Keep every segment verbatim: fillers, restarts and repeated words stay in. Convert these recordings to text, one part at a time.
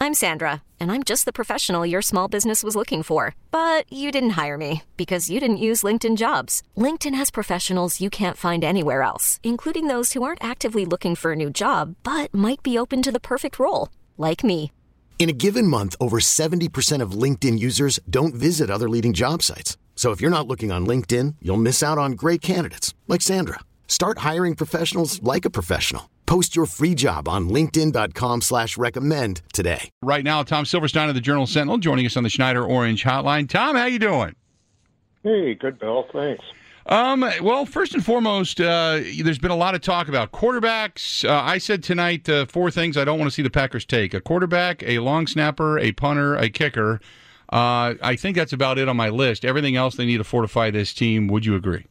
I'm Sandra, and I'm just the professional your small business was looking for. But you didn't hire me because you didn't use LinkedIn Jobs. LinkedIn has professionals you can't find anywhere else, including those who aren't actively looking for a new job, but might be open to the perfect role, like me. In a given month, over seventy percent of LinkedIn users don't visit other leading job sites. So if you're not looking on LinkedIn, you'll miss out on great candidates like Sandra. Start hiring professionals like a professional. Post your free job on linkedin.com slash recommend today. Right now, Tom Silverstein of the Journal-Sentinel joining us on the Schneider Orange Hotline. Tom, how you doing? Hey, good, Bill. Thanks. Um, well, first and foremost, uh, there's been a lot of talk about quarterbacks. Uh, I said tonight uh, four things I don't want to see the Packers take. A quarterback, a long snapper, a punter, a kicker. Uh, I think that's about it on my list. Everything else, they need to fortify this team. Would you agree?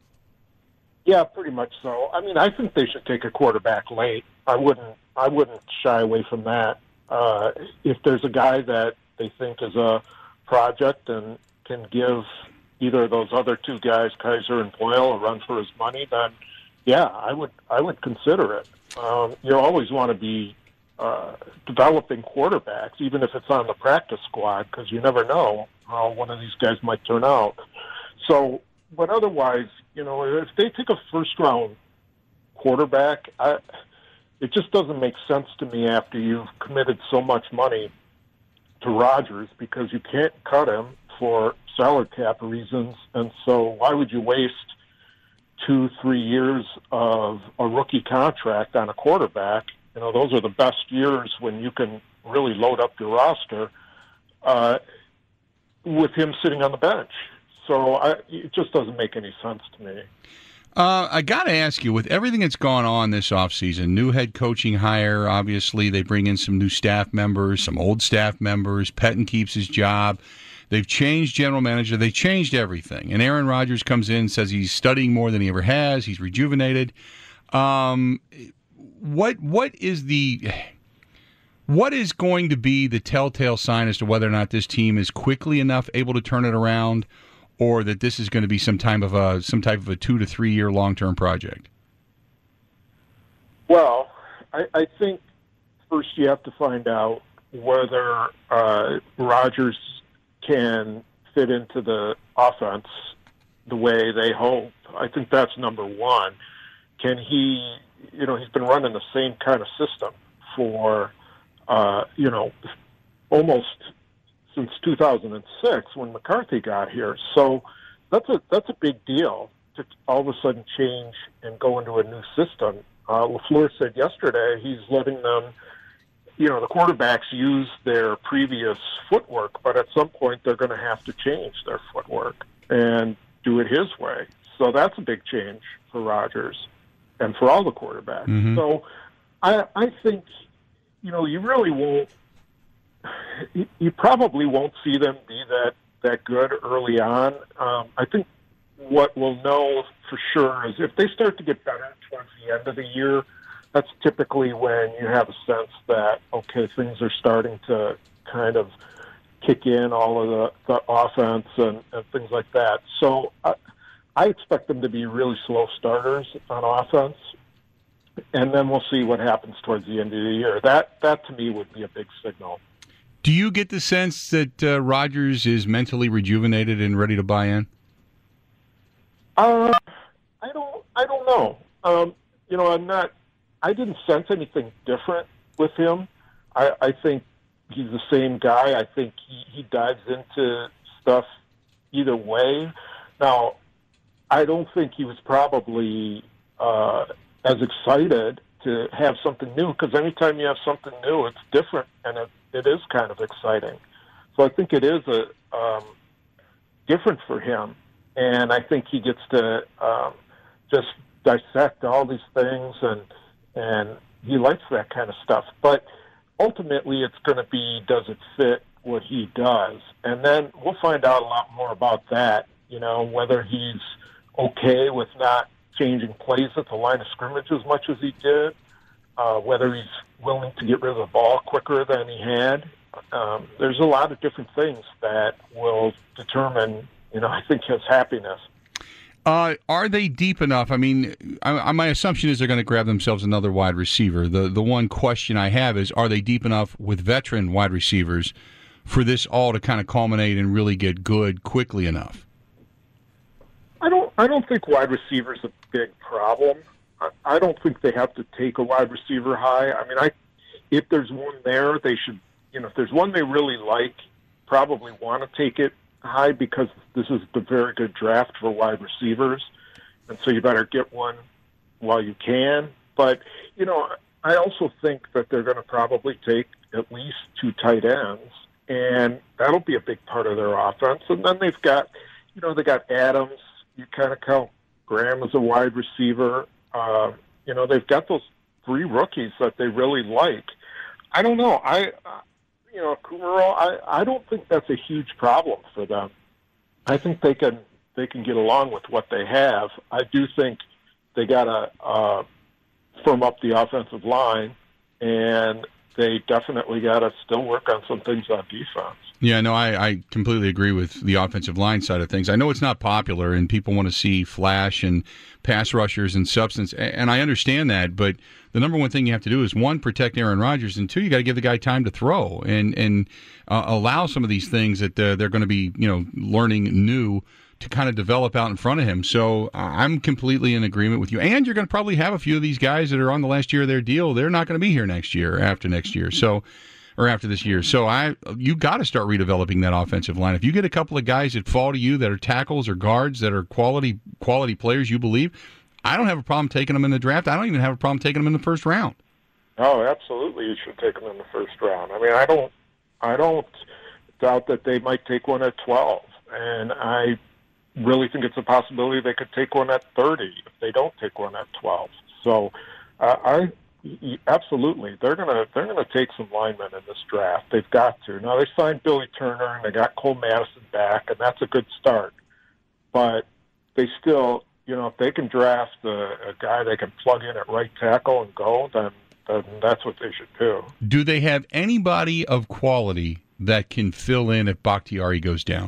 Yeah, pretty much so. I mean, I think they should take a quarterback late. I wouldn't. I wouldn't shy away from that. Uh, if there's a guy that they think is a project and can give either of those other two guys, Kaiser and Boyle, a run for his money, then yeah, I would. I would consider it. Um, you always want to be uh, developing quarterbacks, even if it's on the practice squad, because you never know how one of these guys might turn out. So. But otherwise, you know, if they take a first-round quarterback, I, it just doesn't make sense to me after you've committed so much money to Rodgers because you can't cut him for salary cap reasons. And so why would you waste two, three years of a rookie contract on a quarterback? You know, those are the best years when you can really load up your roster uh, with him sitting on the bench. So I, it just doesn't make any sense to me. Uh, I got to ask you, with everything that's gone on this offseason, new head coaching hire, obviously they bring in some new staff members, some old staff members, Pettine keeps his job. They've changed general manager. They changed everything. And Aaron Rodgers comes in and says he's studying more than he ever has. He's rejuvenated. Um, what what is the... What is going to be the telltale sign as to whether or not this team is quickly enough able to turn it around, or that this is going to be some type of a some type of a two to three year long term project? Well, I, I think first you have to find out whether uh, Rodgers can fit into the offense the way they hope. I think that's number one. Can he? You know, he's been running the same kind of system for uh, you know almost since two thousand six when McCarthy got here. So that's a that's a big deal to all of a sudden change and go into a new system. Uh, LaFleur said yesterday he's letting them, you know, the quarterbacks use their previous footwork, but at some point they're going to have to change their footwork and do it his way. So that's a big change for Rodgers and for all the quarterbacks. Mm-hmm. So I, I think, you know, you really won't, you probably won't see them be that, that good early on. Um, I think what we'll know for sure is if they start to get better towards the end of the year, that's typically when you have a sense that, okay, things are starting to kind of kick in, all of the, the offense and, and things like that. So I, I expect them to be really slow starters on offense, and then we'll see what happens towards the end of the year. That, that to me, would be a big signal. Do you get the sense that uh, Rodgers is mentally rejuvenated and ready to buy in? Uh, I don't. I don't know. Um, you know, I'm not. I didn't sense anything different with him. I, I think he's the same guy. I think he, he dives into stuff either way. Now, I don't think he was probably uh, as excited to have something new, because anytime you have something new, it's different, and it, it is kind of exciting. So I think it is a um, different for him, and I think he gets to um, just dissect all these things, and and he likes that kind of stuff. But ultimately, it's going to be, does it fit what he does? And then we'll find out a lot more about that, you know, whether he's okay with not changing plays at the line of scrimmage as much as he did, uh, whether he's willing to get rid of the ball quicker than he had. Um, there's a lot of different things that will determine, you know, I think his happiness. Uh, are they deep enough? I mean, I, I, my assumption is they're going to grab themselves another wide receiver. The the one question I have is, are they deep enough with veteran wide receivers for this all to kind of culminate and really get good quickly enough? I don't. I don't think wide receiver is a big problem. I, I don't think they have to take a wide receiver high. I mean, I if there's one there, they should. You know, if there's one they really like, probably want to take it high because this is a very good draft for wide receivers, and so you better get one while you can. But, you know, I also think that they're going to probably take at least two tight ends, and that'll be a big part of their offense. And then they've got, you know, they got Adams. You kind of count Graham as a wide receiver. Uh, you know, they've got those three rookies that they really like. I don't know. I... Uh, You know, Kumerow, I, I don't think that's a huge problem for them. I think they can they can get along with what they have. I do think they got to uh, firm up the offensive line, and they definitely got to still work on some things on defense. Yeah, no, I, I completely agree with the offensive line side of things. I know it's not popular, and people want to see flash and pass rushers and substance, and I understand that, but the number one thing you have to do is, one, protect Aaron Rodgers, and two, you got to give the guy time to throw and and uh, allow some of these things that uh, they're going to be, you know, learning new to kind of develop out in front of him. So I'm completely in agreement with you. And you're going to probably have a few of these guys that are on the last year of their deal. They're not going to be here next year, after next year. So, or after this year. So I, you got to start redeveloping that offensive line. If you get a couple of guys that fall to you that are tackles or guards that are quality quality players, you believe, I don't have a problem taking them in the draft. I don't even have a problem taking them in the first round. Oh, absolutely, you should take them in the first round. I mean, I don't, I don't doubt that they might take one at twelve, and I really think it's a possibility they could take one at thirty if they don't take one at twelve. So, uh, I absolutely they're gonna they're gonna take some linemen in this draft. They've got to. Now they signed Billy Turner and they got Cole Madison back, and that's a good start. But they still, you know, if they can draft a, a guy they can plug in at right tackle and go, then then that's what they should do. Do they have anybody of quality that can fill in if Bakhtiari goes down?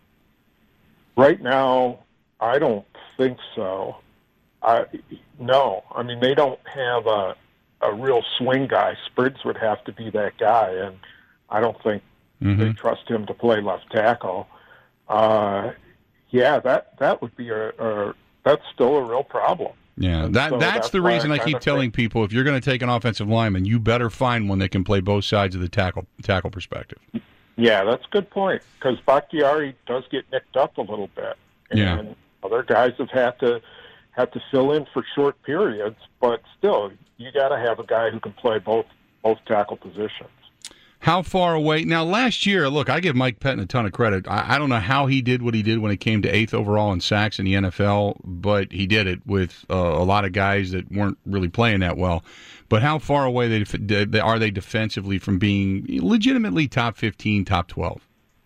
Right now, I don't think so. I no. I mean, they don't have a a real swing guy. Spriggs would have to be that guy, and I don't think mm-hmm. they trust him to play left tackle. Uh, yeah, that that would be a, a that's still a real problem. Yeah, and that so that's, that's the reason I, I keep telling think. people, if you're going to take an offensive lineman, you better find one that can play both sides of the tackle tackle perspective. Yeah, that's a good point, because Bakhtiari does get nicked up a little bit, and yeah. other guys have had to had to fill in for short periods, but still, you got to have a guy who can play both both tackle positions. How far away? Now, last year, look, I give Mike Pettin a ton of credit. I, I don't know how he did what he did when it came to eighth overall in sacks in the N F L, but he did it with uh, a lot of guys that weren't really playing that well. But how far away they, are they defensively from being legitimately top fifteen, top twelve?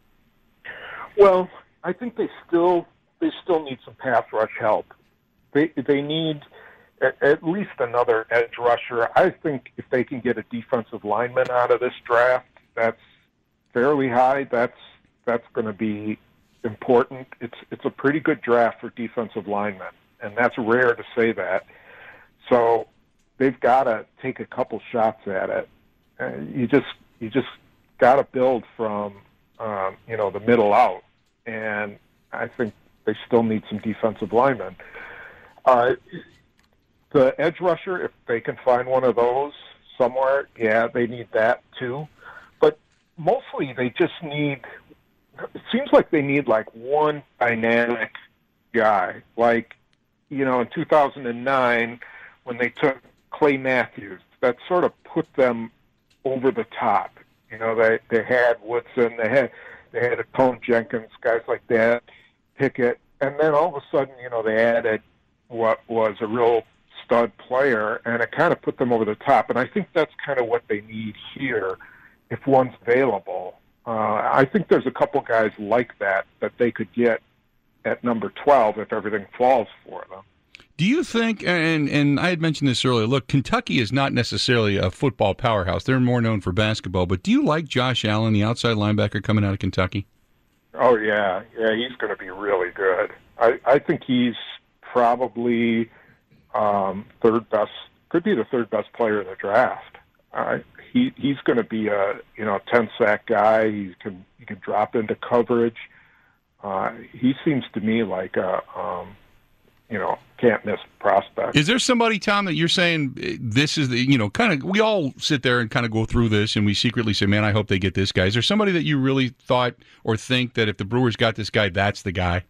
Well, I think they still they still need some pass rush help. They they need at, at least another edge rusher. I think if they can get a defensive lineman out of this draft, that's fairly high. That's that's going to be important. It's it's a pretty good draft for defensive linemen, and that's rare to say that. So they've got to take a couple shots at it. Uh, you just you just got to build from um, you know the middle out, and I think they still need some defensive linemen. Uh, the edge rusher, if they can find one of those somewhere, yeah, they need that too. But mostly they just need, it seems like they need like one dynamic guy. Like, you know, in two thousand nine, when they took Clay Matthews, that sort of put them over the top. You know, they, they had Woodson, they had, they had a Tone Jenkins, guys like that, Pickett, and then all of a sudden, you know, they added what was a real stud player, and it kind of put them over the top. And I think that's kind of what they need here, if one's available. Uh, I think there's a couple guys like that that they could get at number twelve if everything falls for them. Do you think, and and I had mentioned this earlier, look, Kentucky is not necessarily a football powerhouse. They're more known for basketball. But do you like Josh Allen, the outside linebacker coming out of Kentucky? Oh, yeah. Yeah, he's going to be really good. I, I think he's probably um, third best, could be the third best player in the draft. Uh, he he's going to be a you know ten sack guy. He can he can drop into coverage. Uh, he seems to me like a um, you know can't miss prospect. Is there somebody, Tom, that you're saying this is the you know kind of we all sit there and kind of go through this and we secretly say, man, I hope they get this guy. Is there somebody that you really thought or think that if the Brewers got this guy, that's the guy?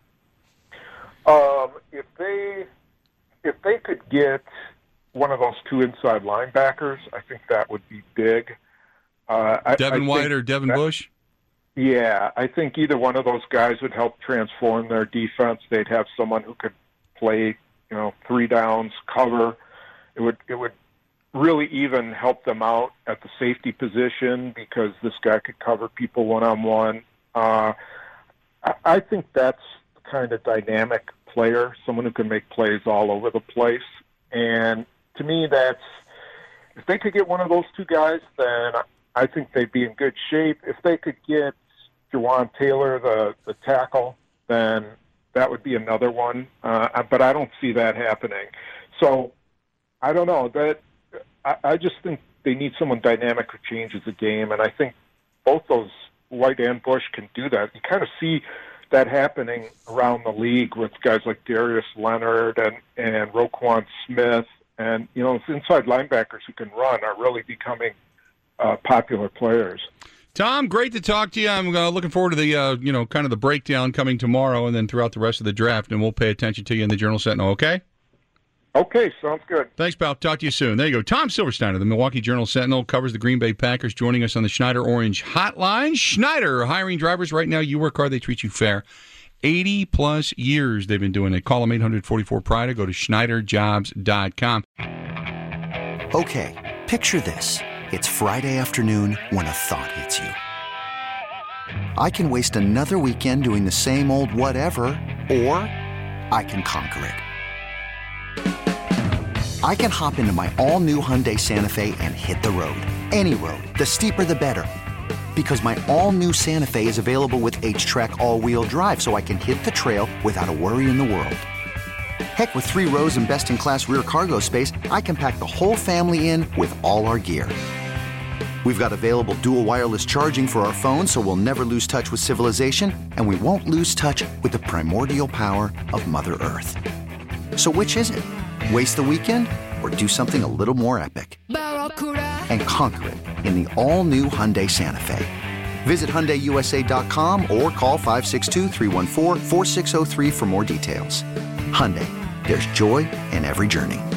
Um, if they if they could get one of those two inside linebackers, I think that would be big. Uh, I, Devin I White or Devin that, Bush? Yeah, I think either one of those guys would help transform their defense. They'd have someone who could play, you know, three downs, cover. It would it would really even help them out at the safety position because this guy could cover people one on one. Uh, I, I think that's the kind of dynamic player, someone who can make plays all over the place. And to me, that's if they could get one of those two guys, then I think they'd be in good shape. If they could get Jawan Taylor, the, the tackle, then that would be another one. Uh, but I don't see that happening. So I don't know. That I, I just think they need someone dynamic who changes the game, and I think both those White and Bush can do that. You kind of see that happening around the league with guys like Darius Leonard and, and Roquan Smith. And, you know, inside linebackers who can run are really becoming uh, popular players. Tom, great to talk to you. I'm uh, looking forward to the, uh, you know, kind of the breakdown coming tomorrow and then throughout the rest of the draft, and we'll pay attention to you in the Journal Sentinel, okay? Okay, sounds good. Thanks, pal. Talk to you soon. There you go. Tom Silverstein of the Milwaukee Journal Sentinel covers the Green Bay Packers, joining us on the Schneider Orange Hotline. Schneider, hiring drivers right now. You work hard, they treat you fair. eighty-plus years they've been doing it. Call them eight hundred forty-four P R I D E. Go to Schneider Jobs dot com. Okay, picture this. It's Friday afternoon when a thought hits you. I can waste another weekend doing the same old whatever, or I can conquer it. I can hop into my all-new Hyundai Santa Fe and hit the road. Any road. The steeper, the better. Because my all-new Santa Fe is available with H-Track all-wheel drive, so I can hit the trail without a worry in the world. Heck, with three rows and best-in-class rear cargo space, I can pack the whole family in with all our gear. We've got available dual wireless charging for our phones, so we'll never lose touch with civilization, and we won't lose touch with the primordial power of Mother Earth. So which is it? Waste the weekend or do something a little more epic? And conquer it in the all-new Hyundai Santa Fe. Visit Hyundai U S A dot com or call five six two, three one four, four six zero three for more details. Hyundai, there's joy in every journey.